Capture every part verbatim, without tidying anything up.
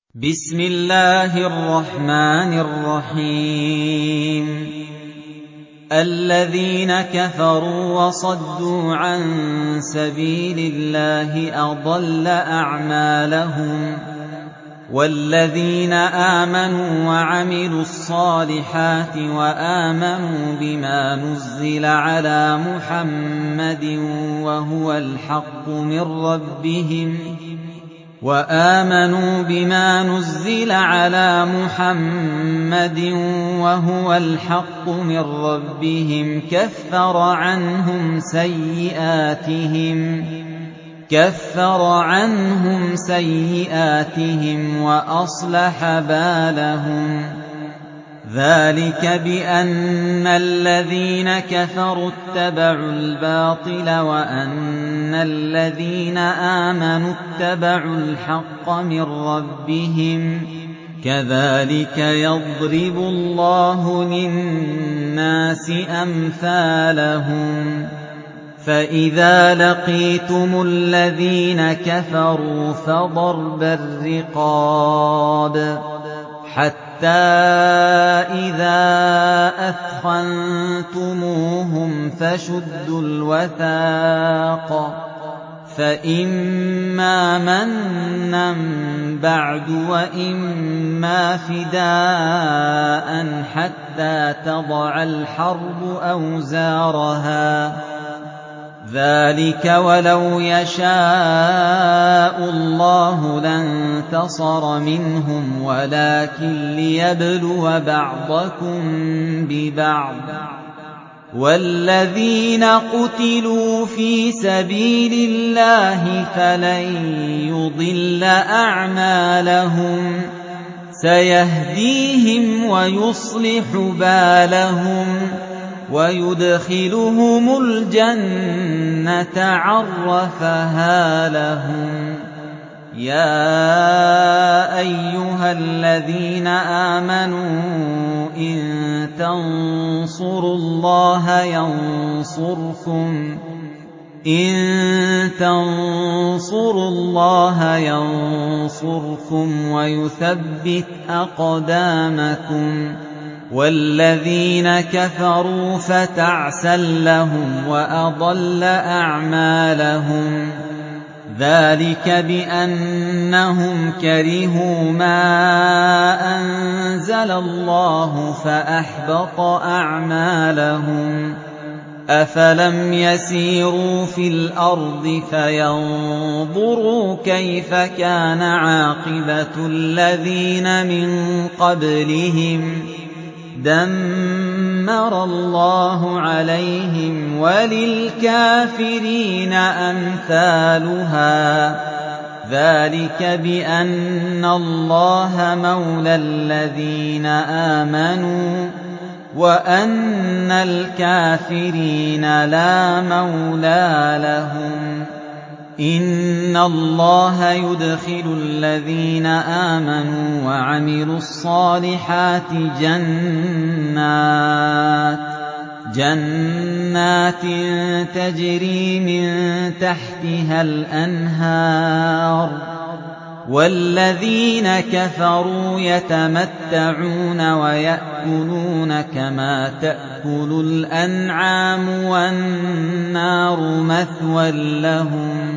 بسم الله الرحمن الرحيم الذين كفروا وصدوا عن سبيل الله أضل أعمالهم والذين آمنوا وعملوا الصالحات وآمنوا بما نزل على محمد وهو الحق من ربهم وآمنوا بما نزل على محمد وهو الحق من ربهم كفر عنهم سيئاتهم كفر عنهم سيئاتهم وأصلح بالهم ذلك بأن الذين كفروا اتبعوا الباطل وأن الذين آمنوا اتبعوا الحق من ربهم كذلك يضرب الله للناس أمثالهم فإذا لقيتم الذين كفروا فضرب الرقاب حتى إذا أثخنتموهم فشدوا الوثاق فإما منا بعد وإما فداء حتى تضع الحرب أوزارها ذلك ولو يشاء الله لانتصر منهم ولكن ليبلو بعضكم ببعض والذين قتلوا في سبيل الله فلن يضل أعمالهم سيهديهم ويصلح بالهم ويدخلهم الجنة عرفها لهم يا أيها الذين آمنوا إن تنصروا الله ينصركم إن تنصروا الله ينصركم ويثبت أقدامكم والذين كفروا فتعسا لهم وأضل أعمالهم ذلك بأنهم كرهوا ما أنزل الله فأحبط أعمالهم أفلم يسيروا في الأرض فينظروا كيف كان عاقبة الذين من قبلهم دمر الله عليهم وللكافرين أمثالها ذلك بأن الله مولى الذين آمنوا وأن الكافرين لا مولى لهم إن الله يدخل الذين آمنوا وعملوا الصالحات جنات جنات تجري من تحتها الأنهار والذين كفروا يتمتعون ويأكلون كما تأكل الأنعام والنار مثوى لهم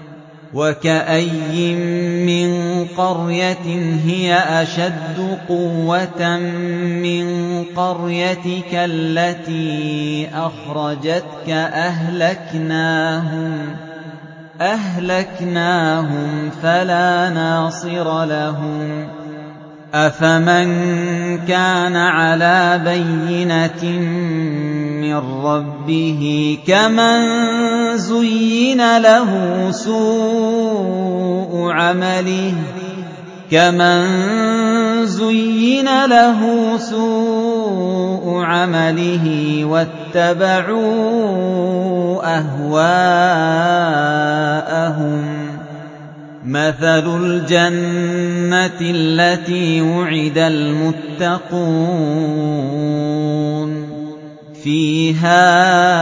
وكأي من قرية هي أشد قوة من قريتك التي أخرجتك أهلكناهم أهلكناهم فلا ناصر لهم أفمن كان على بينة من ربه كمن زين له سوء عمله كمن زين له سوء عمله واتبعوا أهواءهم مثل الجنة التي وعد المتقون فيها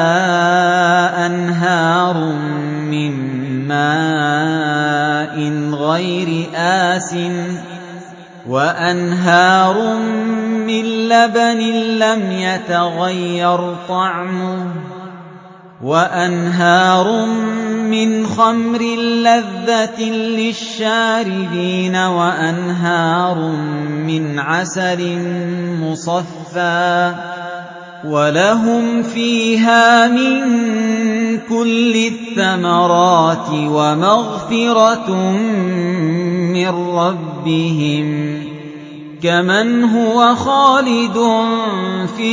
أنهار من ماء غير آسٍ وأنهار من لبن لم يتغير طعمه وأنهار من خمر لذة للشاربين وأنهار من عسل مصفى ولهم فيها من كل الثمرات ومغفرة من ربهم كمن هو خالد في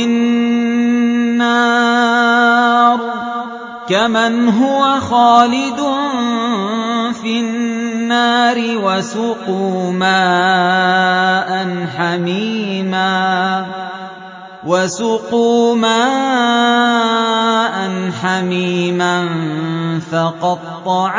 النار كمن هو خالد في النار وسقوا ماء حميما وسقوا ماء حميما فقطع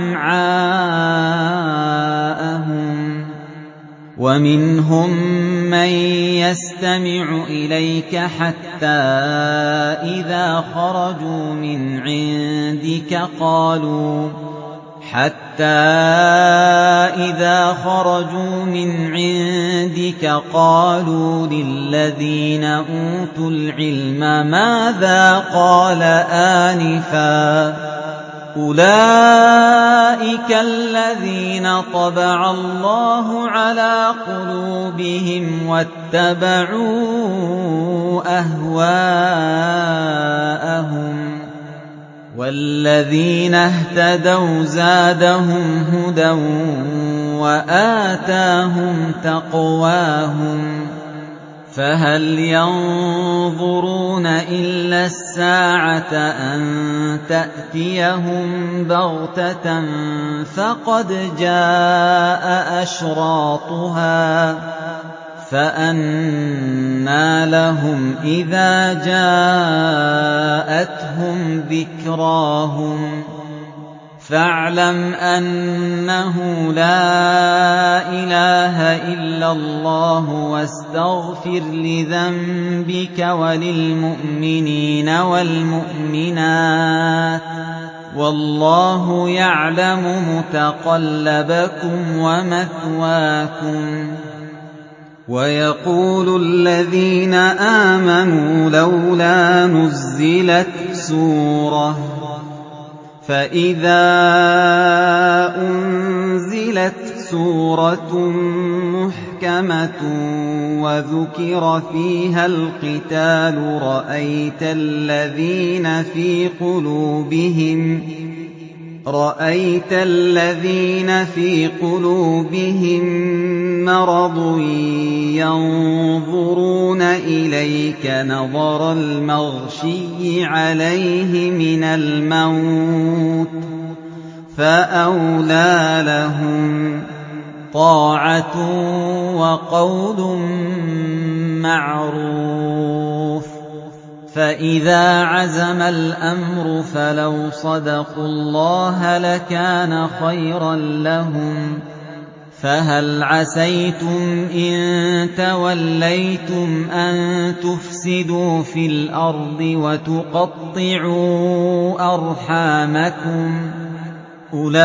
أمعاءهم ومنهم من يستمع إليك حتى إذا خرجوا من عندك قالوا حتى إذا خرجوا من عندك قالوا للذين أوتوا العلم ماذا قال آنفا أولئك الذين طبع الله على قلوبهم واتبعوا أهواءهم والذين اهتدوا زادهم هدى وآتاهم تقواهم فهل ينظرون إلا الساعة أن تأتيهم بغتة فقد جاء أشراطها فأنى لهم إذا جاءتهم ذكراهم فاعلم أنه لا إله إلا الله واستغفر لذنبك وللمؤمنين والمؤمنات والله يعلم متقلبكم ومثواكم ويقول الذين آمنوا لولا نزلت سورة فإذا أنزلت سورة محكمة وذكر فيها القتال رأيت الذين في قلوبهم رأيت الذين في قلوبهم مرض ينظرون إليك نظر المغشي عليه من الموت فأولى لهم طاعة وقول معروف فإذا عزم الأمر فلو صدقوا الله لكان خيرا لهم فهل عسيتم إن توليتم أن تفسدوا في الأرض وتقطعوا أرحامكم أولئك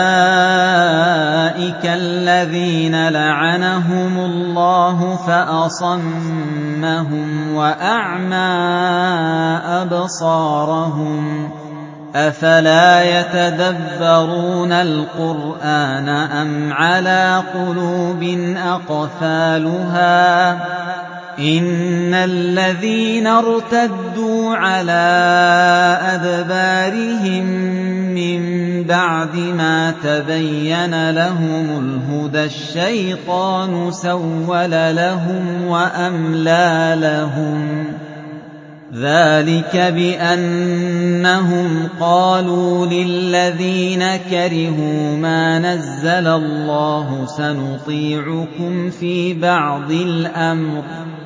الذين لعنهم الله فأصمهم وأعمى أبصارهم أفلا يتدبرون القرآن أم على قلوب أقفالها إن الذين ارتدوا على أدبارهم من بعد ما تبين لهم الهدى الشيطان سول لهم وأملى لهم ذلك بأنهم قالوا للذين كرهوا ما نزل الله سنطيعكم في بعض الأمر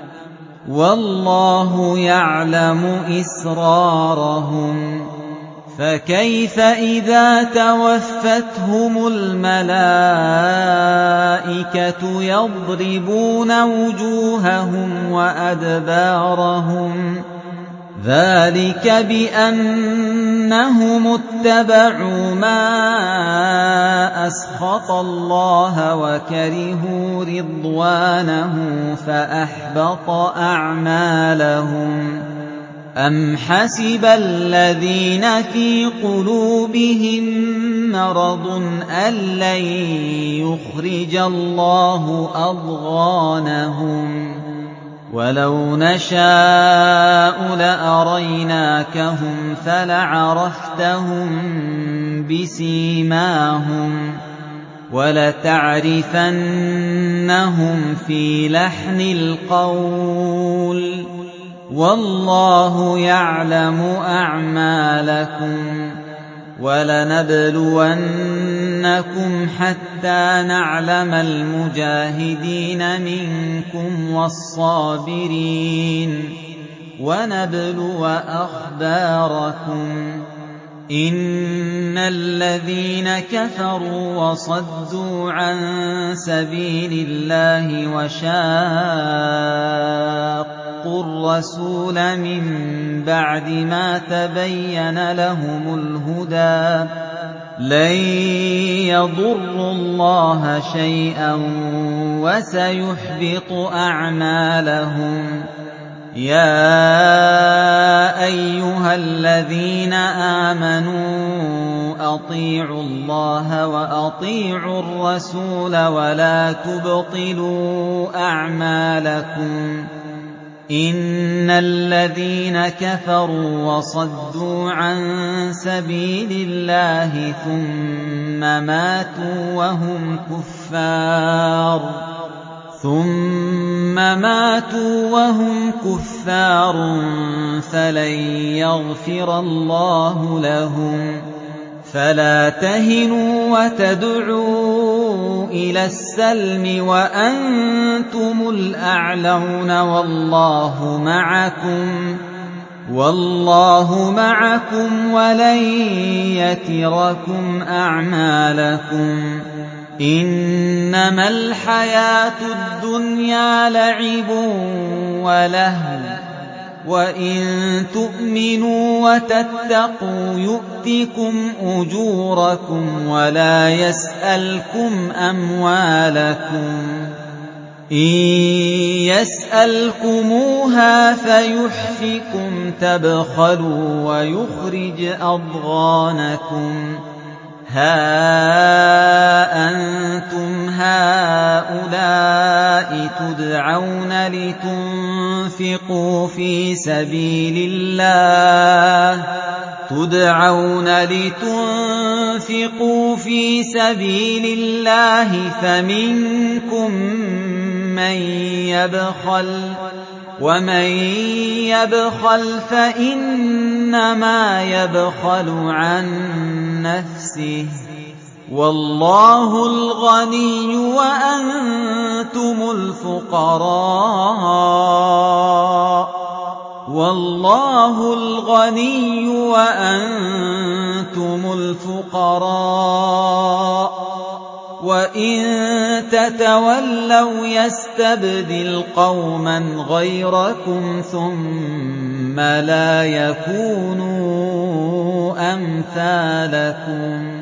والله يعلم إسرارهم فكيف إذا توفتهم الملائكة يضربون وجوههم وأدبارهم ذَلِكَ بِأَنَّهُمُ اتَّبَعُوا مَا أَسْخَطَ اللَّهَ وَكَرِهُوا رِضْوَانَهُ فَأَحْبَطَ أَعْمَالَهُمْ أَمْ حَسِبَ الَّذِينَ فِي قُلُوبِهِم مَّرَضٌ أَن لَّن يُخْرِجَ اللَّهُ أَضْغَانَهُمْ وَلَوْ نَشَاءُ لَأَرَيْنَاكَهُمْ فَلَعَرَفْتَهُم بِسِيمَاهُمْ وَلَتَعْرِفَنَّهُمْ فِي لَحْنِ الْقَوْلِ ۚ وَاللَّهُ يَعْلَمُ أَعْمَالَكُمْ ۚ وَلَنَبْلُوَنَّكُمْ حَتَّىٰ نَعْلَمَ الْمُجَاهِدِينَ مِنكُمْ وَالصَّابِرِينَ وَنَبْلُوَ أَخْبَارَكُمْ ۚ إِنَّ الَّذِينَ كَفَرُوا وَصَدُّوا عَن سَبِيلِ اللَّهِ وَشَاقُّوا الرَّسُولَ مِن بَعْدِ مَا تَبَيَّنَ لَهُمُ الْهُدَىٰ لَن يَضُرُّوا اللَّهَ شَيْئًا وَسَيُحْبِطُ أَعْمَالَهُمْ. يَا أَيُّهَا الَّذِينَ آمَنُوا أَطِيعُوا اللَّهَ وَأَطِيعُوا الرَّسُولَ وَلَا تُبْطِلُوا أَعْمَالَكُمْ. إِنَّ الَّذِينَ كَفَرُوا وَصَدُّوا عَن سَبِيلِ اللَّهِ ثُمَّ مَاتُوا وَهُمْ كُفَّارٌ ثُمَّ مَاتُوا وَهُمْ كُفَّارٌ فَلَن يَغْفِرَ اللَّهُ لَهُمْ. فَلَا تَهِنُوا وَتَدْعُوا إِلَى السَّلْمِ وَأَنتُمُ الْأَعْلَوْنَ وَاللَّهُ مَعَكُمْ وَاللَّهُ مَعَكُمْ وَلَن يَتِرَكُمْ أَعْمَالَكُمْ. إِنَّمَا الْحَيَاةُ الدُّنْيَا لَعِبٌ وَلَهْوٌ ۚ وَإِن تُؤْمِنُوا وَتَتَّقُوا يُؤْتِكُمْ أُجُورَكُمْ وَلَا يَسْأَلْكُمْ أَمْوَالَكُمْ. إِن يَسْأَلْكُمُوهَا فَيُحْفِكُمْ تَبْخَلُوا وَيُخْرِجْ أَضْغَانَكُمْ. هَا أَنتُمْ هَٰؤُلَاءِ تُدْعَوْنَ لِتُنفِقُوا فِي سَبِيلِ اللَّهِ تُدْعَوْنَ لِتُنفِقُوا فِي سَبِيلِ اللَّهِ فَمِنكُم مَّن يَبْخَلُ ۖ وَمَن يَبْخَلْ فَإِنَّمَا يَبْخَلُ عَن نَّفْسِهِ ۚ وَاللَّهُ الْغَنِيُّ وَأَنتُمُ الْفُقَرَاءُ وَاللَّهُ الْغَنِيُّ وَأَنتُمُ الْفُقَرَاءُ وَإِن تَتَوَلَّوْا يَسْتَبْدِلْ قَوْمًا غَيْرَكُمْ ثُمَّ لَا يَكُونُوا أَمْثَالَكُمْ.